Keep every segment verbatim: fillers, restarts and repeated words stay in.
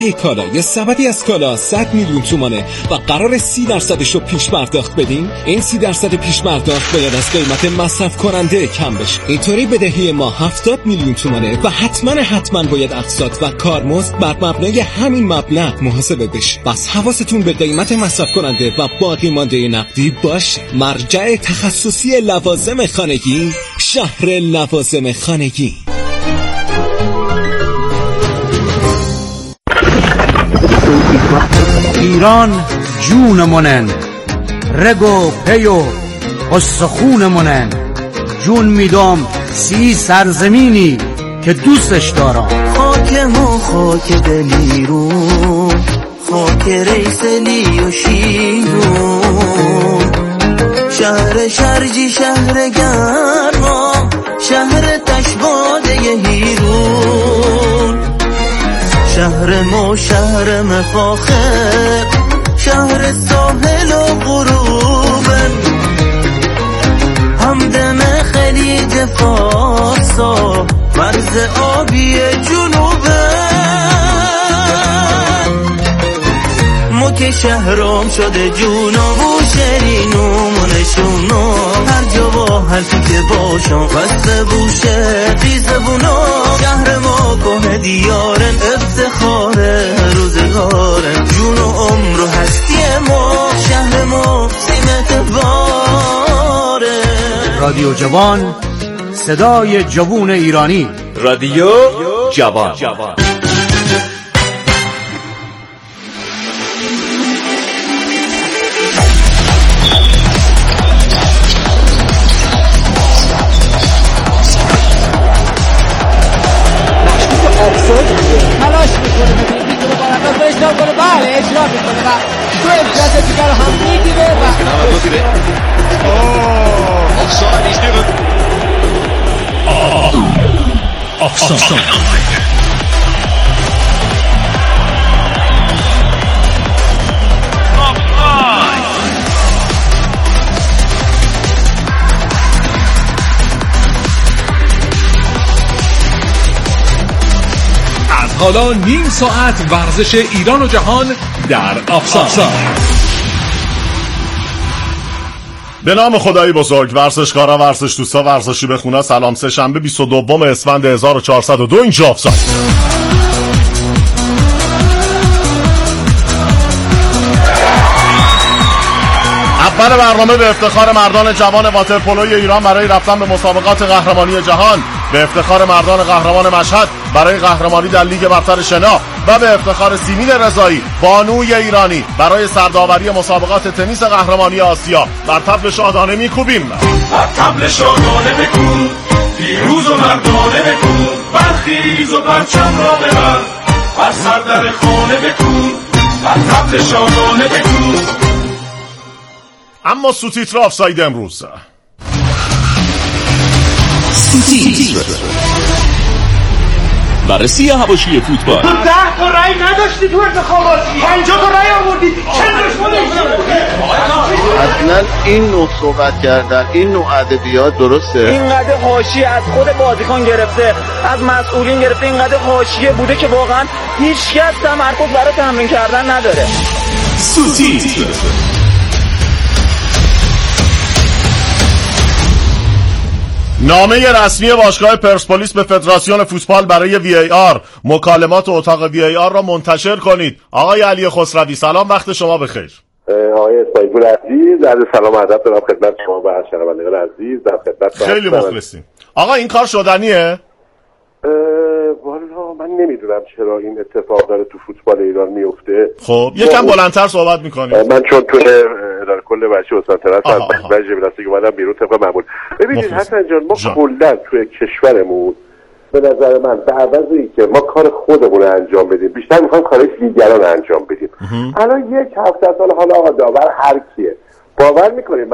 یک کالا یا سبدی از کالا صد میلیون تومانه و قرار سی درصدش رو پیش پرداخت بدیم. این سی درصد پیش پرداخت باید از قیمت مصرف کننده کم بشه. اینطوری بدهی ما هفتاد میلیون تومانه و حتما حتما باید اقساط و کارمزد بر مبنای همین مبلغ محاسبه بشه. بس حواستون به قیمت مصرف کننده و باقی مانده نقدی باشه. مرجع تخصصی لوازم خانگی، شهر لوازم خانگی. ایران جونمونن، رگ و پی و استخونمونن. جون میدم سی سرزمینی که دوستش دارم. خاک ما خاک دلیرون، خاک ریسلی و شیرون. شهر شرجی شهر گرما، شهر تشباده هیرون. شهر ما شهر مفاخر، شهر ساحل و غروبن. همدم خلیج فارسا، مرز آبی جنوبن. ما که شهرام شده جونا و شرینومونشونا. هر جا با حرفی که باشم بسته بوشه خیزبونا. شهر ما کنه دیارن، افتخاره روزگارن. جون و عمر و هستی ما، شهر ما سیمت باره. رادیو جوان، صدای جوون ایرانی. رادیو جوان. تلاش میکنه میتونه بالا رو اجرا کنه. بله اجرا میکنه و تو امتیاز دیگر رو هم میگیره و offside. He's given offside. حالا نیم ساعت ورزش ایران و جهان در آفساید. به نام خدای بزرگ. ورزشکارا، ورزش دوستا، ورزشی بخونه. سلام. سه شنبه بیست و دوم اسفند هزار و چهارصد و دو اینجا آفساید. اول برنامه به افتخار مردان جوان واترپولوی ایران برای رفتن به مسابقات قهرمانی جهان، به افتخار مردان قهرمان مشهد برای قهرمانی در لیگ برتر شنا و به افتخار سیمین رضایی بانوی ایرانی برای سردآوری مسابقات تنیس قهرمانی آسیا بر طبل شادانه میکوبیم. بر طبل شادانه بکوب، پیروز و مردانه بکوب. برخیز و پرچم را ببر، بر سر در خانه بکوب. بر طبل شادانه بکوب. اما سوتیتر آفساید امروز. سوتیتر بررسی حواشی فوتبال. تو ده تا رای نداشتی تو انتخاباتی، پنجاه تا رای آوردی. چه دشمنی؟ اصلا این نوع صحبت کردن، این نوع ادبیات درسته؟ اینقدر حاشیه از خود بازیکن گرفته، از مسئولین گرفته، اینقدر حاشیه بوده که واقعا هیچ کس تمرکز برای تمرین کردن نداره. سوتیتر. نامه رسمی باشگاه پرسپولیس به فدراسیون فوتبال برای وی ای آر، مکالمات اتاق وی ای آر را منتشر کنید. آقای علی خسروی سلام، وقت شما بخیر. آقای اسماعیل عزیز، عرض سلام و ادب دارم خدمت شما و شنوندگان عزیز. در خدمت خیلی مخلصیم. آقا این کار شدنیه؟ والا من نمیدونم چرا این اتفاق داره تو فوتبال ایران میفته. خب یکم بلندتر صحبت میکنید. من چون تو اداره کل ورزشی و سنترات از مجلس جمناستیک اومدم بیرون طبق معمول. ببینید حسن جان، ما کلا توی کشورمون به نظر من به عوض اینکه ما کار خودمون رو انجام بدیم، بیشتر میخوایم کارهای دیگران انجام بدیم. الان یک هفته سال حالا آقا داور هر کیه، باور میکنید من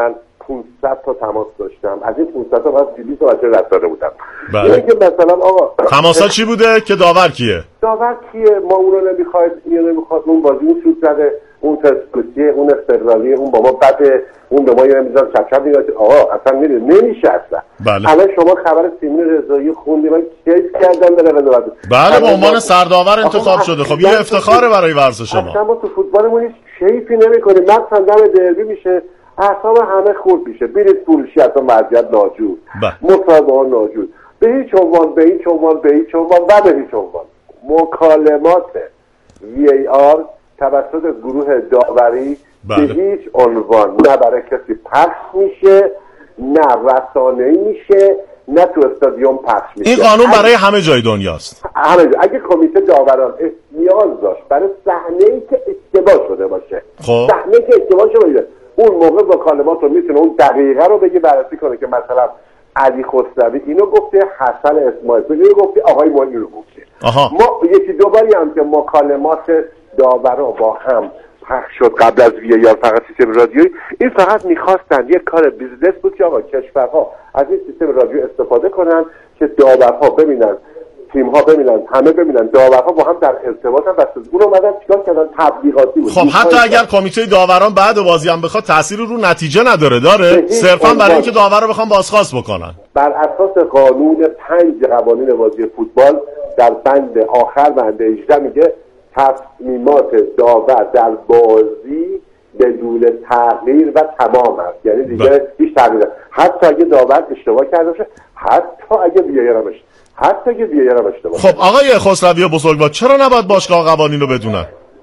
پانصد تا تماس داشتم. از این پانصد تا بعد دویست تا بچه رد داده بودم. بله. یعنی که مثلا آقا تماسا چی بوده که داور کیه؟ داور کیه؟ ما اون رو نمیخواید، اینو نمیخواد، اون بازی اون سوت زده، اون پرسپولیسیه، اون استقلالیه، اون با ما بده، اون به ما یه نمیذاره چپ چپ میگه. آقا اصلا میره نمیشه اصلا. بله. الان شما خبر سیمین رضایی خوندی، من کیس کردم به قضاوت. بله به عنوان سرداور انتخاب شده. خب یه افتخاره برای ورزش شما. اصلا ما تو فوتبالمون هیچ کیفی نمیکنیم. مثلا دم دربی میشه اعصاب همه خورد میشه، بیرید فروشی اصلا وضعیت ناجور، مصاحبه ها ناجور، به هیچ عنوان به هیچ عنوان به هیچ عنوان و به هیچ عنوان مکالمات وی ای آر توسط گروه داوری به هیچ عنوان نه برای کسی پخش میشه، نه رسانه‌ای میشه، نه تو استادیوم پخش میشه. این قانون برای همه جای دنیاست. همه جای. اگه کمیته داوران نیاز داشت برای صحنه‌ای که اشتباه شده باشه، خب صحنه‌ای که اشتباه شده باشه، اون موقع با کلمات رو میتونه اون دقیقه رو بگه بررسی کنه که مثلا علی خسروی اینو گفته، حسن اسماعیل اینو گفته، آقای معین رو گفته. ما یکی دو باری هم که مکالمات داورا با هم پخش شد قبل از وی ای آر فقط سیستم رادیویی، این فقط میخواستن یک کار بیزنس بود که آقا کشورها از این سیستم رادیو استفاده کنن که داورها ببینن، تیم‌ها ببینن، همه ببینن داورها با هم در ارتباطن. بس اون اومدن چیکار کردن؟ تبلیغاتی بود. خب حتی اگر کمیته داوران بعد بازی هم بخواد تأثیری رو نتیجه نداره، داره صرفا برای اینکه داور رو بخوام بازخواست بکنن. بر اساس قانون پنج قوانین بازی فوتبال در بند آخر بند هجده میگه تصمیمات داور در بازی بدون تغییر و تمام است. یعنی دیگه هیچ تغییری نیست. حتی اگه داور اشتباه کرده باشه، حتی اگه وی ای آر باشه، حتی اگه وی ای آر اشتباه. خب آقای خسروی بزرگوار چرا نباید باشگاه قوانین رو بدونن؟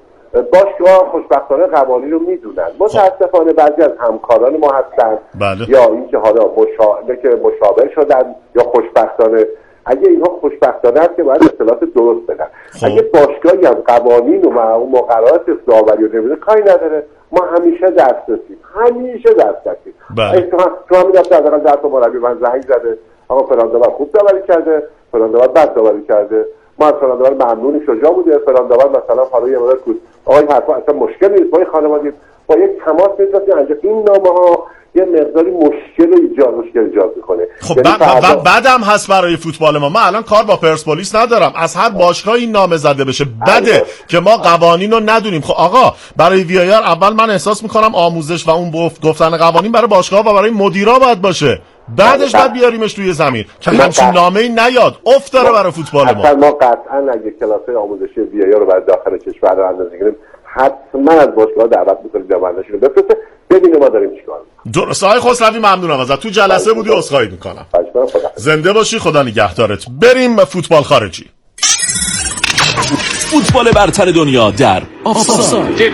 باشگاه خوشبختانه قوانین رو میدونن. متاسفانه بعضی از همکاران ما هستن بله. یا اینکه حالا مشابه که مشابه شدن یا خوشبختانه، اگه اینها خوشبختانه است که باید اطلاعات درست بدن. خب. اگه باشگاهی هم قوانین و اون مقررات داوری رو نمیده کاری نداره، ما همیشه دسترسیم، همیشه دسترسیم. بله. تو همین دفعه حداقل ده تا مربی من زنگ زده آقا فلان داور خوب داوری کرده، فلان داور بد داوری کرده، ما از فلان داور ممنونیم، شجاع بوده، فلان داور مثلا حالا یه مورد بود آقای حرفا اصلا مشکل نیست، ما خانوادگی با یک تماس میذاریم انجام این نامه‌ها یه مقداری مشکل ایجاد مشکل ایجاد میکنه. خب بعد بعدم هست برای فوتبال ما. من الان کار با پرسپولیس ندارم، از هر باشگاه این نامه زده بشه بده که ما قوانین رو ندونیم. خب آقا برای وی ای آر اول من احساس میکنم آموزش و اون گفتن قوانین برای باشگاه و برای مدیرا باید باشه، بعدش بعد بیاریمش توی زمین که همچین نامه‌ای نیاد. افت داره برای فوتبال ما. اصلا ما قطعا اگه کلاس‌های آموزشی وی ای آر رو برای داخل کشور رو اندازه بگیریم حتما از باشگاه دعوت می‌کنیم جواناشون رو بفرسته ببینیم ما داریم چیکار می‌کنیم. درست. آقای خسروی ممنونم ازت. تو جلسه بودی، عذرخواهی می‌کنم. زنده باشی، خدا نگهدارت. بریم فوتبال خارجی. فوتبال برتر دنیا در آفساید.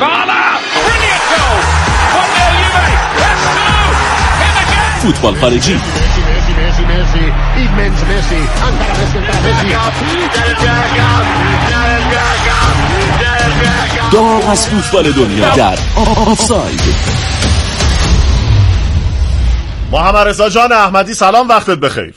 فوتبال خارجی. داغ از فوتبال دنیا در آفساید. محمد رضا جان احمدی سلام، وقتت بخیر.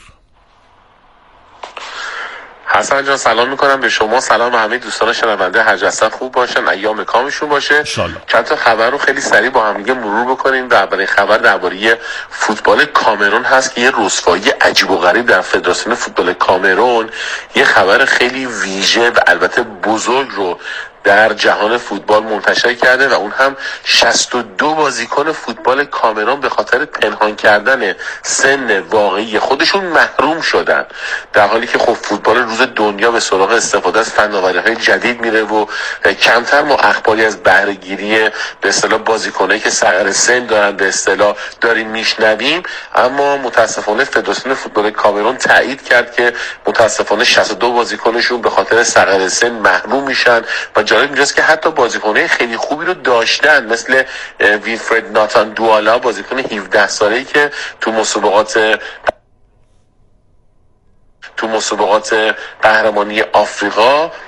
حسن جان سلام میکنم به شما، سلام به همه دوستان شنونده. هر جا خوب باشن، ایام کامشون باشه. چند تا خبر رو خیلی سریع با هم دیگه مرور بکنیم. و اولین خبر درباره فوتبال کامرون هست که یه رسوایی عجیب و غریب در فدراسیون فوتبال کامرون یه خبر خیلی ویژه و البته بزرگ رو در جهان فوتبال منتشر کرده و اون هم شصت و دو بازیکن فوتبال کامرون به خاطر پنهان کردن سن واقعی خودشون محروم شدن، در حالی که خب فوتبال روز دنیا به سراغ استفاده از فناوری‌های جدید میره و کمتر ما اخباری از بهره‌گیری به اصطلاح بازیکنایی که صغر سن دارن به اصطلاح داریم میشنویم. اما متاسفانه فدراسیون فوتبال کامرون تایید کرد که متاسفانه شصت و دو بازیکنشون به خاطر صغر سن محروم میشن و جالب اینجاست که حتی بازیکن‌های خیلی خوبی رو داشتن، مثل ویلفرد ناتان دوالا، بازیکن هفده ساله‌ای که تو مسابقات تو مسابقات قهرمانی آفریقا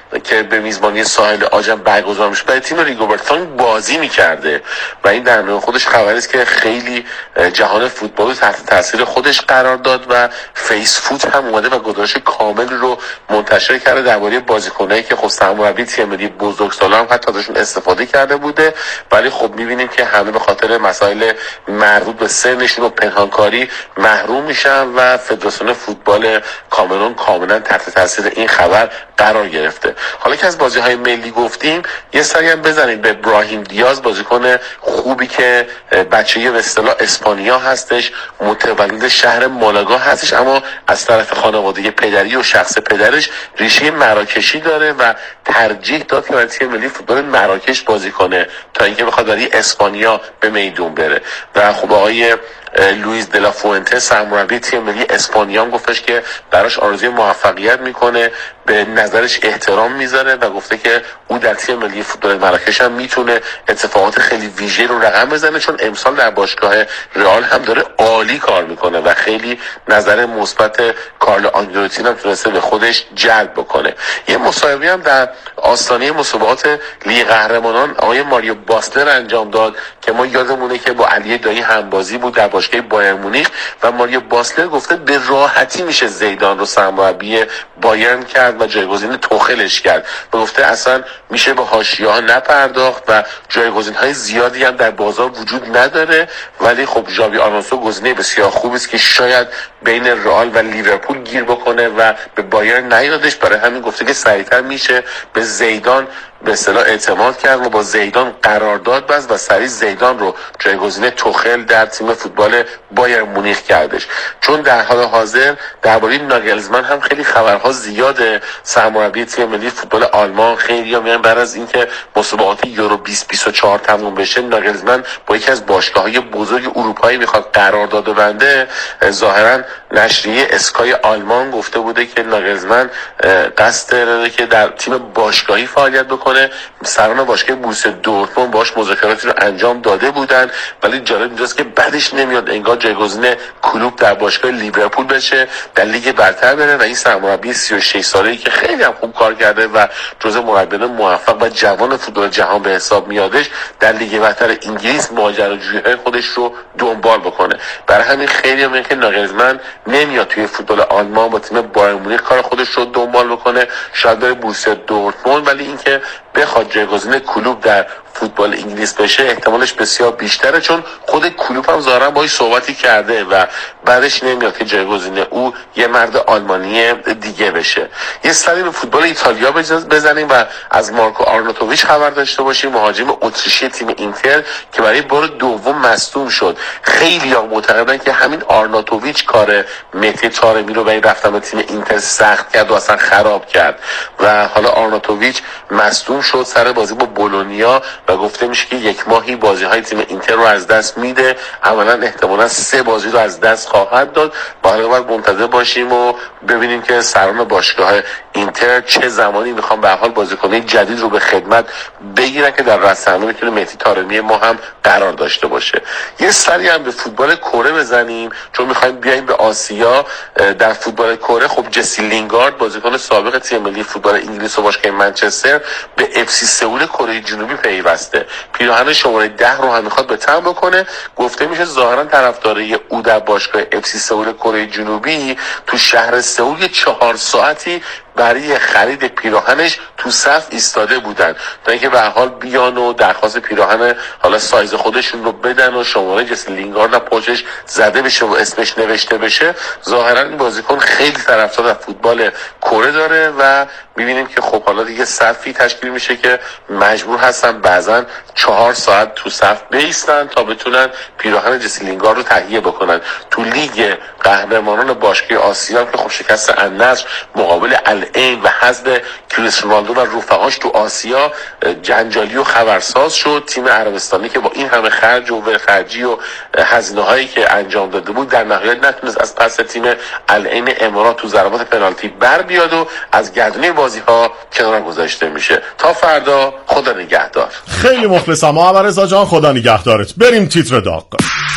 که به میزبانی ساحل عاجم برگزار میشه برای تیم ریگوبرت فانک بازی میکرده و این در نوع خودش خبری است که خیلی جهان فوتبال تحت تاثیر خودش قرار داد و فیس فوت هم اومده و گزارش کامل رو منتشر کرده درباره بازیکنایی که خب سرمربی تیم ملی بزرگسالا هم حتی ازشون استفاده کرده بوده، ولی خب میبینیم که همه به خاطر مسائل مربوط به سنشون و پنهانکاری محروم میشن و فدراسیون فوتبال کامرون کاملا تحت تاثیر این خبر قرار گرفته. حالا که از بازی‌های ملی گفتیم یه سری هم بزنید به ابراهیم دیاز، بازیکن خوبی که بچه‌ی به اصطلاح اسپانیا هستش، متولد شهر مالاگا هستش، اما از طرف خانواده پدری و شخص پدرش ریشه مراکشی داره و ترجیح داد که برای تیم ملی فوتبال مراکش بازی کنه تا اینکه بخواد برای اسپانیا به میدون بره. و خب آقای لوئیس دلا فوئنته سرمربی تیم ملی اسپانیا هم گفتش که براش آرزوی موفقیت میکنه، به نظرش احترام میذاره و گفته که او در تیم ملی فوتبال مراکش هم میتونه اتفاقات خیلی ویژه رو رقم بزنه، چون امسال در باشگاه رئال هم داره عالی کار میکنه و خیلی نظر مثبت کارلو آنچلوتی هم تونسته به خودش جلب بکنه. یه مصاحبه هم در آستانه مسابقات لیگ قهرمانان آقای ماریو باسلر انجام داد که ما یادمونه که با علی دایی همبازی بود در باشگاه بایر مونیخ و ماریو باسلر گفته به راحتی میشه زیدان رو سرمربی بایرن کرد و جایگزین توخلش کرد و گفته اصلا میشه به حاشیه‌ها نپرداخت و جایگزین‌های زیادی هم در بازار وجود نداره، ولی خب ژاوی آلونسو گزینه بسیار خوبی است که شاید بین رئال و لیورپول گیر بکنه و به بایرن نیادش، برای همین گفته که سریعتر میشه به زیدان به اصطلاح اعتماد کرد و با زیدان قرارداد بست و سریع زیدان رو جایگزین توخل در تیم فوتبال بایر مونیخ کردش. چون در حال حاضر درباره ناگلزمن هم خیلی خبرها زیاده، سرمربی تیم ملی فوتبال آلمان، خیلی‌ها میگن بعد از اینکه مسابقات یورو بیست بیست و چهار تموم بشه ناگلزمن با یکی از باشگاه‌های بزرگ اروپایی میخواد قرارداد ببنده. ظاهرا نشریه اسکای آلمان گفته بوده که ناگلزمن قصد داره که در تیم باشگاهی فعالیت بکنه. سران باشگاه بوروسیا دورتموند باش مذاکراتی رو انجام داده بودن، ولی جالب اینجاست که بعدش نمیاد انگار جایگزین کلوب در باشگاه لیورپول بشه، در لیگ برتر بره و این سرمربی سی و شش ساله‌ای که خیلی هم خوب کار کرده و جزو مربیان موفق و جوان فوتبال جهان به حساب میادش در لیگ برتر انگلیس ماجراجویی‌های خودش رو دنبال بکنه. برای همین خیلی میگن که ناگلزمن نمیاد توی فوتبال آلمان با تیم بایر مونیخ کار خودش رو دنبال بکنه، شاید بره بوروسیا دورتموند، ولی اینکه بخواد جایگزین کلوب در فوتبال انگلیس بشه احتمالش بسیار بیشتره، چون خود کلوب هم ظاهرا باهاش صحبتی کرده و بعدش نمیاد که جایگزین او یه مرد آلمانی دیگه بشه. یه سری به فوتبال ایتالیا بزنیم و از مارکو آرناتوویچ خبر داشته باشیم، مهاجم اتریشی تیم اینتر که برای بار دوم مصدوم شد. خیلی‌ها معتقدن که همین آرناتوویچ کار مهدی طارمی رو برای رفتن به تیم اینتر سخت کرد و اصلا خراب کرد و حالا آرناتوویچ مصدوم شد سر بازی با بولونیا و گفته میشه که یک ماهی بازی‌های تیم اینتر رو از دست میده، عملاً احتمالاً سه بازی رو از دست خواهد داد و حالا باید منتظر باشیم و ببینیم که سران باشگاه اینتر چه زمانی میخوان به حال بازیکن‌های جدید رو به خدمت بگیرن که در رأس حمله میتونه مهدی طارمی ما هم قرار داشته باشه. یه سری هم به فوتبال کره بزنیم چون میخوایم بیایم به آسیا. در فوتبال کره خب جسی لینگارد بازیکن سابق تیم ملی فوتبال انگلیس و باشگاه منچستر به اف سی سئول کره جنوبی پیوسته. پیراهن شماره ده رو هم میخواد به تن بکنه. گفته میشه ظاهرا طرفدارای او در باشگاه اف سی سئول کره جنوبی تو شهر سئول یه چهار ساعتی برای خرید پیراهنش تو صف ایستاده بودن تا اینکه به هر حال بیان و درخواست پیراهن حالا سایز خودشون رو بدن و شماره جسی لینگارد پشتش زده بشه و اسمش نوشته بشه. ظاهرا این بازیکن خیلی طرفدار در فوتبال کره داره و میبینیم که خب حالا دیگه صفی تشکیل میشه که مجبور هستن بعضن چهار ساعت تو صف بیستن تا بتونن پیراهن جسی لینگارد رو تهیه بکنن. تو لیگ قهرمانان باشگاه آسیا که خب شکست النصر مقابل العین و حذف کریستیانو رونالدو و رفقاش تو آسیا جنجالی و خبرساز شد. تیم عربستانی که با این همه خرج و ولخرجی و هزینه هایی که انجام داده بود در نهایت نتونست از پس تیم العین امارات تو ضربات پنالتی بر بیاد و از گردونه بازی ها کنار گذاشته میشه. تا فردا خدا نگهدار. خیلی مخلصم محمد رضا جان، خدا نگهدارت. بریم تیتر داغ.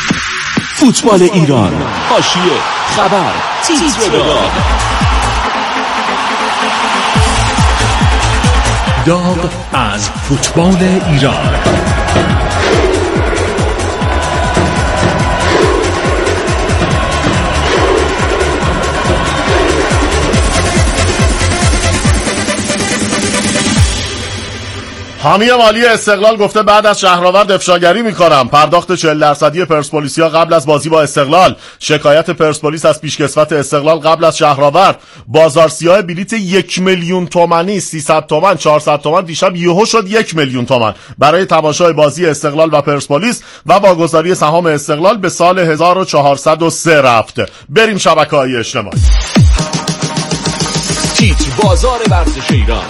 فوتبال ایران، حاشیه، خبر، تیتر داغ. داغ از فوتبال ایران. حامی مالی استقلال گفته بعد از شهرآورد افشاگری میکنم. پرداخت چهل درصدی پرسپولیسیا قبل از بازی با استقلال. شکایت پرسپولیس از پیشکسوت استقلال قبل از شهرآورد. بازارسیاه بلیت یک میلیون تومانی، سیصد تومن، چهارصد تومن دیشب یهو شد یک میلیون تومن برای تماشای بازی استقلال و پرسپولیس و واگذاری سهام استقلال به سال هزار و چهارصد و سه رفته. بریم شبکه‌های اجتماعی. تیتر بازار ورزش ایران.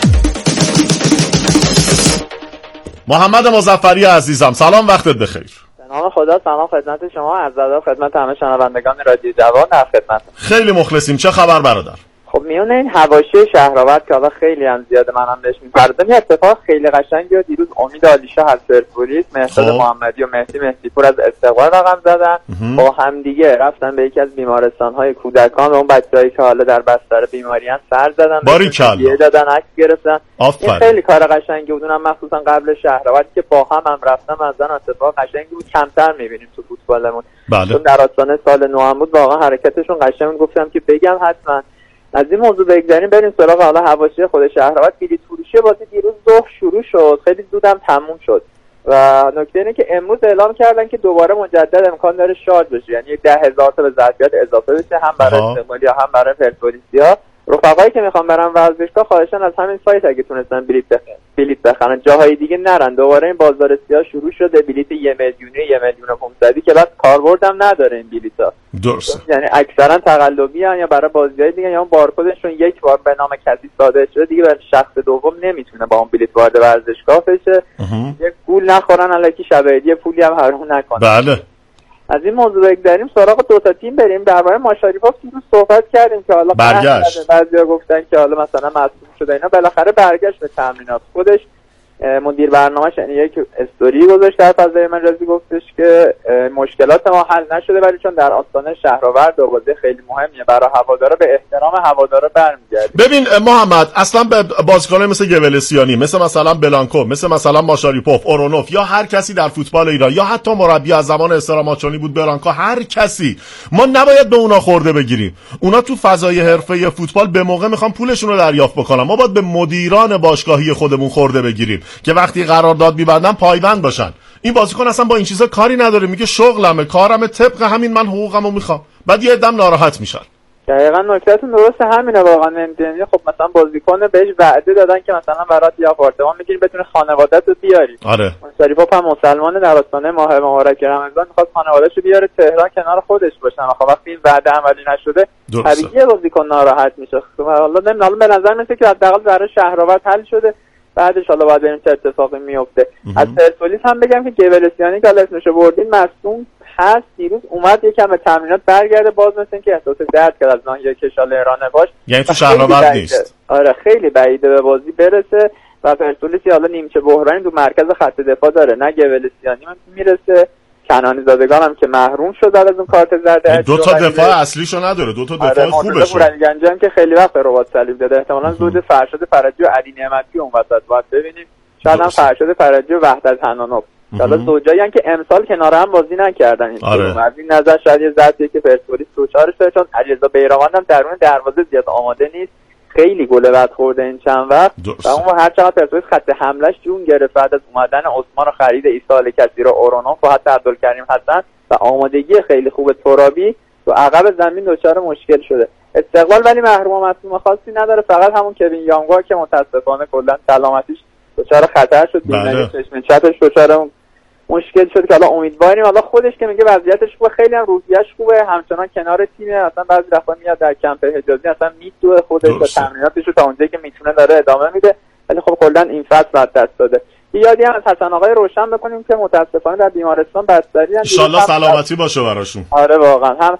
محمد مظفری عزیزم سلام، وقتت بخیر. سلام خدا، سلام خدمت شما، عرض ادب خدمت همه شنوندگان رادیو جوان. در خدمت. خیلی مخلصیم. چه خبر برادر؟ خب میونه این حواشی شهرآورد که حالا خیلی هم زیاده منم بهش می‌پردازم، یه اتفاق خیلی قشنگی و دیروز امید عالیشاه از پرسپولیس، مهداد محمدی و مهدی مهدیپور از استقلال رقم زدن. با هم دیگه رفتن به یکی از بیمارستان‌های کودکان و اون بچه‌ای که حالا در بستر بیماری ان سر زدن، باریکلا دادن، عکس گرفتن. این خیلی کار قشنگی بود، اونم مخصوصا قبل شهرآورد که با هم هم رفتم از اون اتفاق قشنگی بود. کمتر می‌بینیم تو فوتبالمون. بله. چون در آستانه سال نو هم بود، واقعا حرکتشون قشنگ بود. گفتم که بگم حتما از این موضوع بگذاریم بریم سراغ حالا حواشی خود شهرآورد. بلیط فروشی بازی دیروز ظهر شروع شد، خیلی زودم تموم شد و نکته اینه که امروز اعلام کردن که دوباره مجدد امکان داره شارژ بشه، یعنی ده هزار تا به ظرفیت اضافه بشه، هم برای استقلالیا هم برای پرسپولیسیا. رفقایی که میخوان برن ورزشگاه خواهشان از همین سایت اگه تونستن بلیط بخرن بلیط بخرن، جاهای دیگه نرن. دوباره این بازارسی‌ها شروع شده، بلیط یک میلیونی، یک میلیون و پانصد که بعد کاربرد هم نداره این بلیط‌ها. درست. یعنی اکثرا تقلبی ان یا برای بازی‌های دیگه، یا اون بارکدشون یک بار به نام کسی صادر شده دیگه برای شخص دوم نمیتونه با اون بلیط وارد ورزشگاه بشه. یک گول نخورن الکی شب عیدی پولی هم حروم نکنن. بله. از این موضوع بگذاریم سراغ دو تا تیم بریم. درباره ماشاریپوف دیروز صحبت کردیم که حالا برگشت. بعضیا گفتن که حالا مثلا مصدوم شده اینا، بالاخره برگشت به تمرینات. خودش مدیر برنامه‌اش یعنی یک استوری گذاشت در فضای مجازی، گفتش که مشکلات ما حل نشده ولی چون در آستانه شهرآورد دو بازی خیلی مهمیه برای هوادارا، به احترام هوادارا برمیگرده. ببین محمد، اصلا به بازیکنان مثل گولسیانی، مثل مثلا بلانکو، مثل مثلا ماشاریپوف، اورونوف یا هر کسی در فوتبال ایران یا حتی مربی از زمان استراماچونی بود برانکو، هر کسی، ما نباید به اونا خورده بگیریم. اونا تو فضای حرفه‌ای فوتبال به موقع میخوان پولشون رو دریافت بکنن. ما باید به مدیران باشگاهی خودمون خورده بگیریم که وقتی قرارداد می‌بندن پایبند باشن. این بازیکن اصلا با این چیزا کاری نداره، میگه شغلمه، کارمه، طبق همین من حقوقمو میخوام. بعد یه عدم ناراحت میشن. دقیقاً نکتهتون درسته، همینه واقعا. یعنی خب مثلا بازیکن بهش وعده دادن که مثلا برات یه آپارتمان میگیری بتونی خانواده‌ت رو بیاری. آره. مشاریپوف هم مسلمان در آستانه ماه مبارک رمضان میخواد خانواده‌اش رو بیاره تهران کنار خودش باشن. خب وقتی این وعده عملی نشده طبیعیه بازیکن ناراحت میشه. حالا نمیدونم، به نظر میاد که حداقل برای شهرآورد حل شده، بعدش حالا باید ببینیم چه اتفاقی میفته. از پرسپولیس هم بگم که گولسیانی که اسمشو بردین مصدوم هست، دیروز اومد یکم به تمرینات برگرده، باز مثل اینکه احساس درد کرد از ناحیه کشال ایرانه باش، یعنی تو شهرآورد نیست. آره خیلی بعیده به بازی برسه و پرسپولیس حالا نیمچه بحرانی تو مرکز خط دفاع داره، نه گولسیانی میرسه، کنانی زادگان هم که محروم شد از اون کارت زرد. دو تا دفاع اصلیشو نداره، دو تا دفاع آره خوبشه. آره گنجان که خیلی وقت رباط صلیب داده، احتمالاً زود فرشاد فرجی و علی نعمتی اون وسط باید ببینیم. شاید هم فرشاد فرجی و وحدت حنانوف. حالا زوجایی ان که امسال کنار هم بازی نکردن. آره. از این نظر شاید یه ضعفیه که پرسپولیس دوچارش شده، چون علیرضا بیرانوند هم درون دروازه زیاد آماده نیست، خیلی گل بد خورده این چند وقت و اون هر چقدر پرسپولیس خط حملهش جون گرفت بعد از اومدن عثمان و خرید عیسی الکثیر و اورونوف و حتی عبدالکریم حسن و آمادگی خیلی خوب ترابی، تو عقب زمین دچار مشکل شده. استقلال ولی محروم مصدوم خاصی نداره، فقط همون کوین یانگو که متاسفانه کلا سلامتیش دچار خطر شد، بیماری چشم چپش دچار مشکل شد که حالا امیدواریم حالا خودش که میگه وضعیتش خوبه، خیلی هم روحیه‌اش خوبه، همچنان کنار تیمه، اصلا بعضی دفعا میاد در کمپ حجازی اصلا میدوه خودش و تمریناتش رو تا اونجایی که میتونه داره ادامه میده، ولی خب کلا این فصل بعد دست داده. یادی هم از حسن آقای روشن بکنیم که متاسفانه در بیمارستان بستری ان، ان شاءالله سلامتی باشه براشون. آره واقعا هم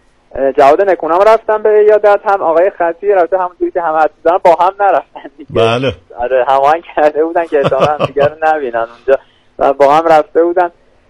جواد نکونام رفتن به یادت، هم آقای خطی رفته، همونجوری که همه حد دارن با هم نرفتن دیگه. بله. آره هماهنگ کرده بودن که احتمالاً دیگه رو نبینن اونجا و با هم رفته بودن.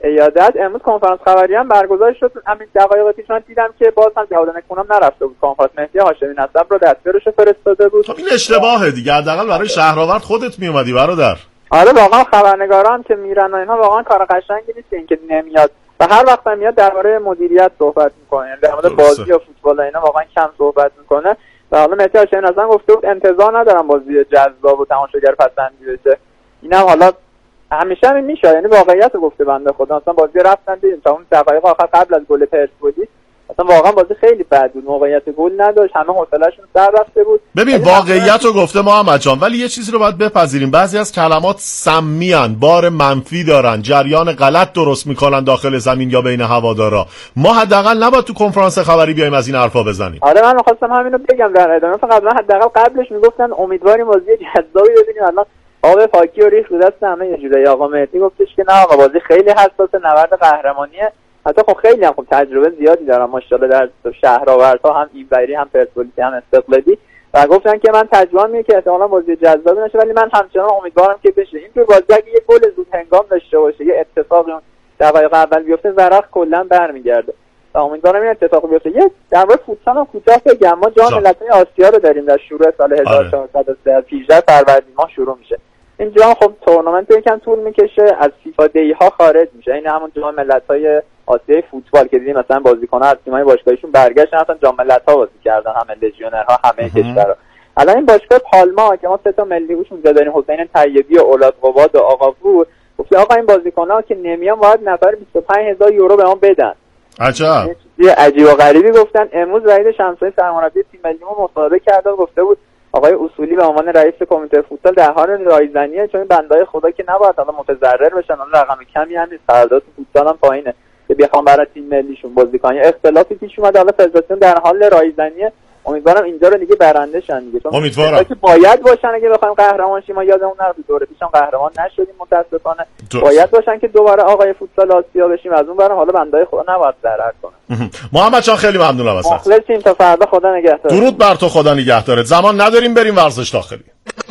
ایادت. امروز کنفرانس خبری هم برگزار شد. همین دقایق پیش من دیدم که باز هم جهاد نکونام نرفته بود کنفرانس. مهدی هاشمی نسب رو دستیارش فرستاده بود. خب این اشتباهه دیگه، حداقل برای شهرآورد خودت می اومدی برادر. آره واقعا خبرنگارا هم که میرن و اینا واقعا کار قشنگی نیست اینکه نمیاد و هر وقت هم میاد درباره مدیریت صحبت میکنه، یعنی در مورد بازی یا فوتبال اینا واقعا کم صحبت میکنه. و حالا مهدی هاشمی اصلا گفته بود انتظار ندارم بازی جذاب و تماشاگر پسندی بشه. اینم حالا همیشه همین میشه، یعنی واقعیت رو گفته بنده خدا. اصلا بازی رفتن دیدیم تا اون دقایق آخر قبل از گل پرسپولیس اصلا واقعا بازی خیلی بد بود، موقعیت گل نداشت، همه حوصله‌شون سر رفته بود. ببین واقعیت رو گفته محمد جان، ولی یه چیزی رو باید بپذیریم، بعضی از کلمات سمیان، بار منفی دارن، جریان غلط درست میکنن داخل زمین یا بین هوادارا. ما حداقل نباید تو کنفرانس خبری بیایم از این حرفا بزنیم. آره من خواستم همین رو بگم در ادامه، فقط من حداقل قبلش میگفتن امیدواریم بازی جذابی ببینیم، الان آب پاکی و ریخ رو دست همه یه جوری. آقا مهدی گفتش که نه آقا بازی خیلی حساسه، نبرد قهرمانیه. حتی خب خیلی هم خب تجربه زیادی دارم ماشاءالله در شهرآوردها، هم ایبری هم پرسپولیسی هم استقلالی، و گفتن که من تجربه میگه که احتمالاً بازی جذابی نشه، ولی من همچنان امیدوارم که بشه. اینجور بازی اگه یه گل زود هنگام داشته باشه، یه اتفاقی اون دقایق اول بیفته، ورق کلا برمیگرده و امیدوارم این اتفاق بیفته. یه در مورد فوتبال هم کوتاه بگم، ما جام ملت‌های آسیا رو داریم در شروع سال هزار و چهارصد و پانزده فروردین ماه شروع میشه. این جام خب تورنمنت یکم طول میکشه، از فیفا دی ها خارج میشه. این همون جام ملت‌های آسیای فوتبال که دیدیم مثلا بازیکن‌ها از تیم‌های باشگاهیشون برگشتن اصلا جام ملت‌ها بازی کردن، همه لژیونرها همه کشورها. الان این باشگاه پالما که ما سه تا ملی روش اونجا داریم، حسین طیبی و اولاد قباد و آقاپور، گفت آقا این بازیکن‌ها که نمیان باید نفر بیست و پنج هزار یورو به ما بدن. عجب. یه عجیب و غریبی گفتن. امروز وحید شمسایی سرمربی تیم ملیمون مصاحبه کرد و گفته بود آقای اصولی به عنوان رئیس کمیته فوتبال در حال رایزنیه، چون بندای خدا که نباید حالا متضرر بشن، اون رقم کمی هم نیست، قرارداد فوتبال هم پایینه که بخوام برای تیم ملیشون بازیکن. اختلافی پیش اومده، حالا فدراسیون در حال رایزنیه. امیدوارم اینجا رو دیگه برنده شن دیگه، چون امیدوارم که باید باشن اگه بخوایم قهرمان شیم. ما یادمون نره دوره پیشم قهرمان نشدیم متاسفانه. باید باشن که دوباره آقای فوتبال آسیا بشیم. از اون برم حالا بندای خدا نباید ضرر کنه. محمد جان خیلی ممنونم ازت. مخلصیم تا فردا، خدا نگهدار. درود بر تو، خدا نگهدارت. زمان نداریم بریم ورزش داخلی.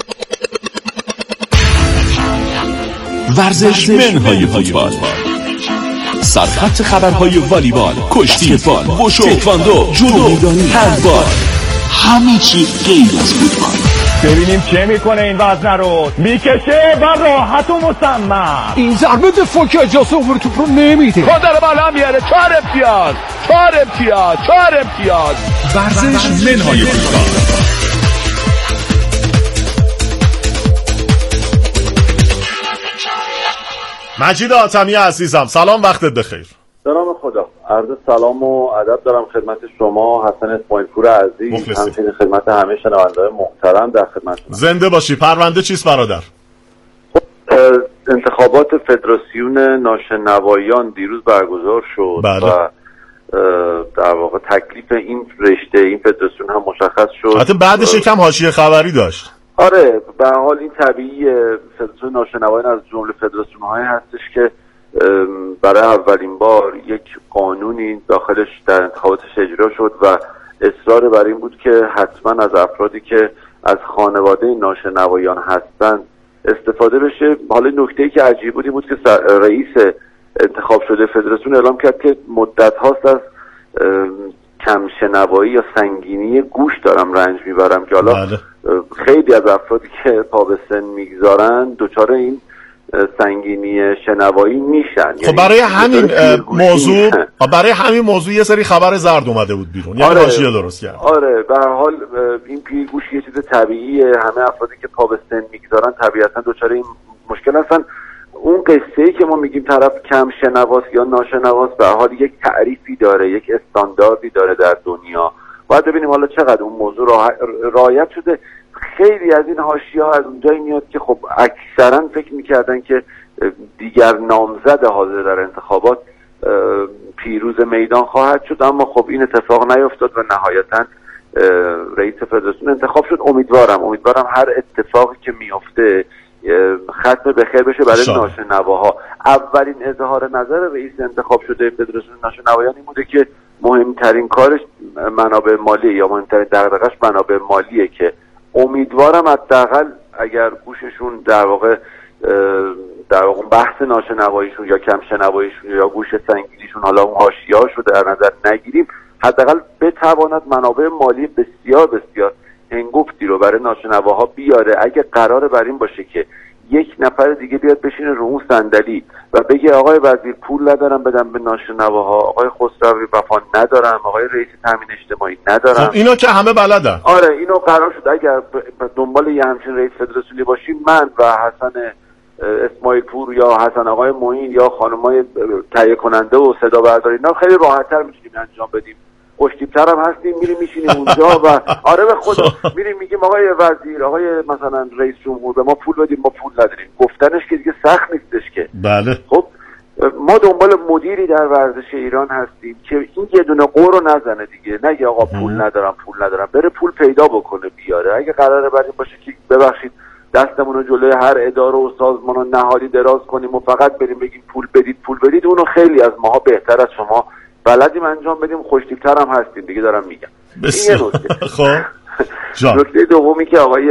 ورزش منهای فوتبال، سرخط خبرهای والیبال، کشتی بال، وشو، تکواندو، جودو میدانی، هندبال، همه چی غیر از فوتبال. ببینیم چه میکنه این وزنه رو، میکشه و راحت و مصمم. این ضربه دفاع که اجازه عمر توپ رو نمیده. خودر بالا میاره، چهار امتیاز چهار امتیاز چهار امتیاز. ورزش منهای فوتبال. مجید حاتمی عزیزم سلام، وقتت بخیر. سلام خدا، عرض سلام و ادب دارم خدمت شما حسن اسماعیلپور عزیز، همچنین خدمت همه شنونده‌های محترم در خدمتتون. زنده باشی. پرونده چیست برادر؟ انتخابات فدراسیون ناشنوایان دیروز برگزار شد. بله. و در واقع تکلیف این رشته این فدراسیون هم مشخص شد. حتی بعدش یکم حاشیه خبری داشت. آره به هر حال این طبیعیه، فدراسیون ناشنوایان از جمله فدراسیون‌هایی هستش که برای اولین بار یک قانونی داخلش در انتخاباتش اجرا شد و اصرار بر این بود که حتما از افرادی که از خانواده ناشنوایان هستند استفاده بشه. حالا نکته‌ای که عجیب بود این بود که رئیس انتخاب شده فدراسیون اعلام کرد که مدت هاست از کم شنوایی یا سنگینی گوش دارم رنج میبرم، که حالا بله. خیلی از افرادی که پا به سن میگذارن دچار این سنگینی شنوایی میشن. خب برای همین موضوع برای همین موضوع یه سری خبر زرد اومده بود بیرون، یعنی آره حاشیه درست کرد. آره به هر حال این پیر گوش یه چیز طبیعیه، همه افرادی که پا به سن میگذارن طبیعتا دچار این مشکل هستن. اون قصه‌ای که ما میگیم طرف کم شنواست یا ناشنواست به هر حال یک تعریفی داره، یک استانداردی داره در دنیا. باید ببینیم حالا چقدر اون موضوع رعایت شده. خیلی از این حاشیه‌ها از اونجایی میاد که خب اکثرا فکر میکردن که دیگر نامزد حاضر در انتخابات پیروز میدان خواهد شد، اما خب این اتفاق نیفتاد و نهایتاً رئیس فدراسیون انتخاب شد. امیدوارم امیدوارم هر اتفاقی که میفته ختم به خیر بشه برای ناشنواها. اولین اظهار نظر رئیس انتخاب شده فدراسیون ناشنوایان این بوده که مهمترین کارش منابع مالی یا مهمترین دغدغه‌اش منابع مالیه، که امیدوارم حداقل اگر گوششون در واقع در واقع بحث ناشنواییشون یا کم شنواییشون یا گوش سنگینیشون حالا اون حاشیه‌اشو در نظر نگیریم، حداقل بتواند منابع مالی بسیار بسیار هنگفتی رو برای ناشنواها بیاره. اگه قراره بر این باشه که یک نفر دیگه بیاد بشینه رو اون صندلی و بگه آقای وزیر پول ندارم بدم به ناشنواها، آقای خسروی وفا ندارم، آقای رئیس تامین اجتماعی ندارم، خب اینو که همه بلدن. آره اینو قرار شد اگر دنبال یه همچین رئیس فدراسیونی باشیم، من و حسن اسماعیل پور یا حسن آقای معین یا خانمای تهیه کننده و صدا برداری اینا خیلی راحت‌تر میتونیم انجام بدیم. خوشتیپ‌تر هم هستیم، میریم میشینیم اونجا و آره به خدا میریم میگیم آقای وزیر، آقای مثلا رئیس جمهور به ما پول بدیم، ما پول نداریم. گفتنش که دیگه سخت نیستش که. بله. خب ما دنبال مدیری در ورزش ایران هستیم که این یه دونه قور رو نزنه دیگه، نگه آقا پول ندارم پول ندارم، بره پول پیدا بکنه بیاره. اگه قراره بریم باشه که ببخشید دستمون رو جلوی هر اداره و سازمان و نهادی دراز کنیم و فقط بریم بگیم پول بدید پول بدید، اونو خیلی از ماها بهتر از شما بلدیم انجام بدیم، خوشتیپ‌تر هم هستیم دیگه، دارم میگم. این نکته. خب نکته دومی که آقای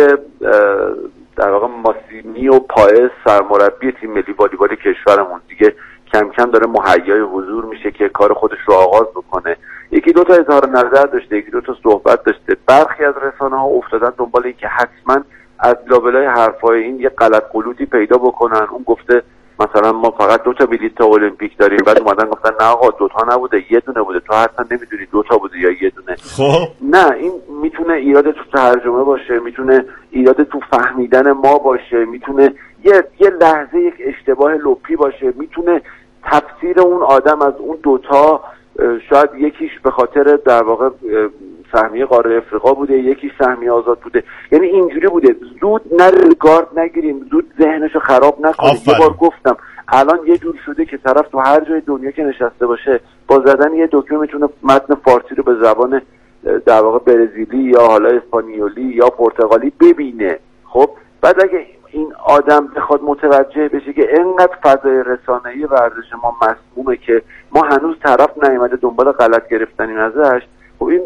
در واقع ماسیمی و پائز سرمربی تیم ملی والیبال کشورمون دیگه کم کم داره مهیای حضور میشه که کار خودش رو آغاز بکنه. یکی دو تا اظهار نظر داشته، یکی دو تا صحبت داشته. برخی از رسانه‌ها افتادن دنبال این که حتما از لابلای حرفای این یه غلط غلوطی پیدا بکنن. اون گفته مثلا ما فقط دو تا بلیط تا المپیک داریم، بعد اومدن گفتن نه آقا دو تا نبوده یه دونه بوده، تو حتما نمیدونی دو تا بوده یا یه دونه. خب نه این میتونه ایراد تو ترجمه باشه، میتونه ایراد تو فهمیدن ما باشه، میتونه یه یه لحظه یک اشتباه لپی باشه، میتونه تفسیر اون آدم از اون دوتا شاید یکیش به خاطر در واقع سهمیه قاره افریقا بوده، یکی سهمیه آزاد بوده، یعنی اینجوری بوده. زود نر گارد نگیریم، زود ذهنشو خراب نکنیم. یه بار گفتم الان یه جور شده که طرف تو هر جای دنیا که نشسته باشه با زدن یه دکمه میتونه متن فارسی رو به زبان در واقع برزیلی یا حالا اسپانیولی یا پرتغالی ببینه. خب بعد اگه این آدم بخواد متوجه بشه که انقدر فضای رسانه‌ای ورزش ما مسمومه که ما هنوز طرف نیومده دنبال غلط گرفتنیم ازش، خب این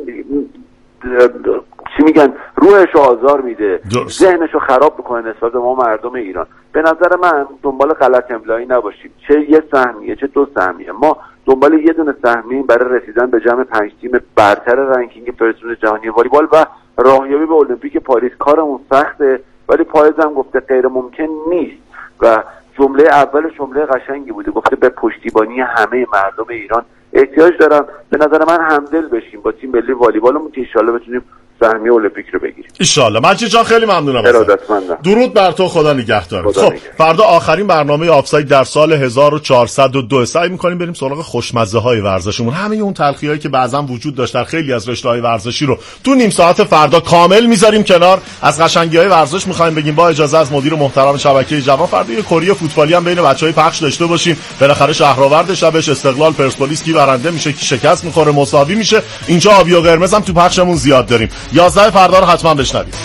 چی میگن روحشو آزار میده، ذهنشو خراب میکنه نسبت به ما مردم ایران. به نظر من دنبال غلط املایی نباشیم، چه یه سهمیه چه دو سهمیه، ما دنبال یه دونه سهمیه برای رسیدن به جمع پنج تیم برتر رنکینگ فدراسیون جهانی والیبال و راهیابی به المپیک پاریس. کارمون سخته ولی پایز هم گفته غیر ممکن نیست و جمله اول جمله قشنگی بوده، گفته به پشتیبانی همه مردم ایران احتیاج دارم. به نظر من همدل بشیم با تیم ملی والیبالمون که ان شاءالله بتونیم سهمیه المپیک رو بگیریم ان شاءالله. مجید جان خیلی ممنونم ارادتمندم. درود بر تو، خدا نگهدار. خب نگه. فردا آخرین برنامه آفساید در سال هزار و چهارصد و دو. سعی می‌کنیم بریم سراغ خوشمزه های ورزشمون، همه اون تلخی‌هایی که بعضا وجود داشت در خیلی از رشته‌های ورزشی رو تو نیم ساعت فردا کامل میذاریم کنار. از قشنگی‌های ورزش می‌خوایم بگیم با اجازه از مدیر محترم شبکه جوان فردا یه کری فوتبالی هم بین بچه‌های پخش داشته باشیم. بالاخره شهرآورد شبش استقلال پرسپولیس کی برنده میشه کی شکست می‌خوره مساوی میشه. اینجا آبی و قرمز هم تو پخشمون زیاد داریم. یازده فردا رو حتما بشنوید.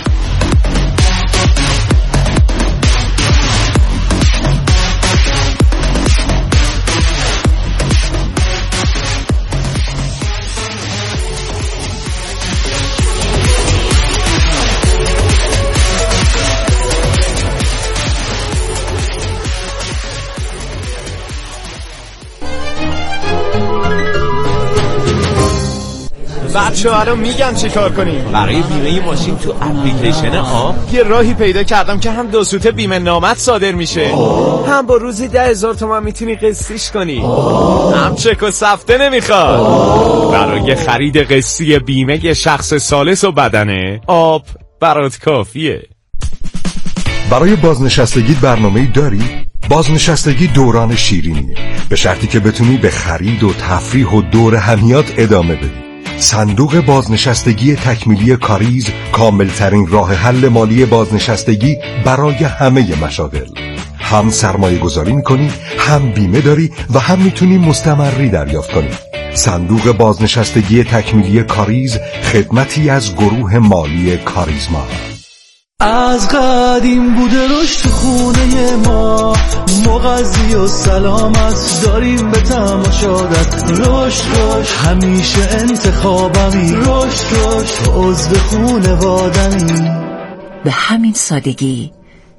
بچه ها رو میگم چی کار کنیم. برای بیمه ماشین تو اپلیکیشن آب یه راهی پیدا کردم که هم دو سوته بیمه نامت صادر میشه اوه. هم با روزی ده هزار تومن میتونی قسطیش کنی اوه. هم چک و سفته نمیخواد اوه. برای خرید قسطی بیمه شخص ثالث و بدنه آب برات کافیه. برای بازنشستگی برنامه‌ای داری؟ بازنشستگی دوران شیرینیه، به شرطی که بتونی به خرید و تفریح و دور همیات ادامه بدی. صندوق بازنشستگی تکمیلی کاریز کاملترین راه حل مالی بازنشستگی برای همه مشاغل. هم سرمایه گذاری میکنی، هم بیمه داری و هم میتونی مستمری دریافت کنی. صندوق بازنشستگی تکمیلی کاریز خدمتی از گروه مالی کاریزما. از قدیم بوده رشد خونه ما، مغذی و سلامت داریم به تماشادت. رشد رشد همیشه انتخابمی، رشد رشد عضو خونوادمی. به همین سادگی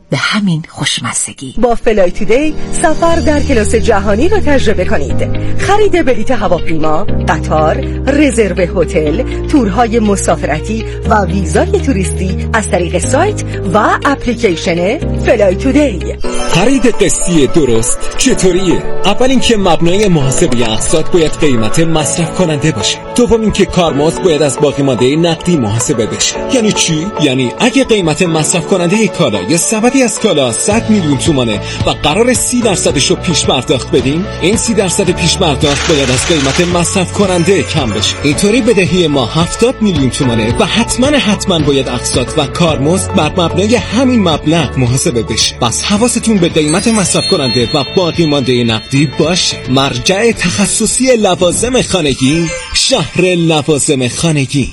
به همین خوشمزگی. با فلای تودی سفر در کلاس جهانی را تجربه کنید. خرید بلیط هواپیما، قطار، رزرو هتل، تورهای مسافرتی و ویزای توریستی از طریق سایت و اپلیکیشن فلای تودی. خرید قسطی درست چطوریه؟ اول اینکه مبنای محاسبه اقساط باید قیمت مصرف کننده باشه. دوم اینکه کارمزد باید از باقی مانده نقدی محاسبه بشه. یعنی چی؟ یعنی اگه قیمت مصرف کننده کالا یا سبدی از کالا صد میلیون تومانه و قرار سی درصدشو پیش پرداخت بدیم، این سی درصد پیش پرداخت باید از قیمت مصرف کننده کم بشه. اینطوری بدهی ما هفتاد میلیون تومانه و حتما حتما باید اقساط و کارمزد بر مبنای همین مبلغ محاسبه بشه. پس حواستون به قیمت مصرف کننده و باقی مانده نقدی باشه. مرجع تخصصی لوازم خانگی، شهر لوازم خانگی.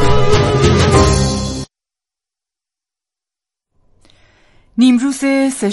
نیمروز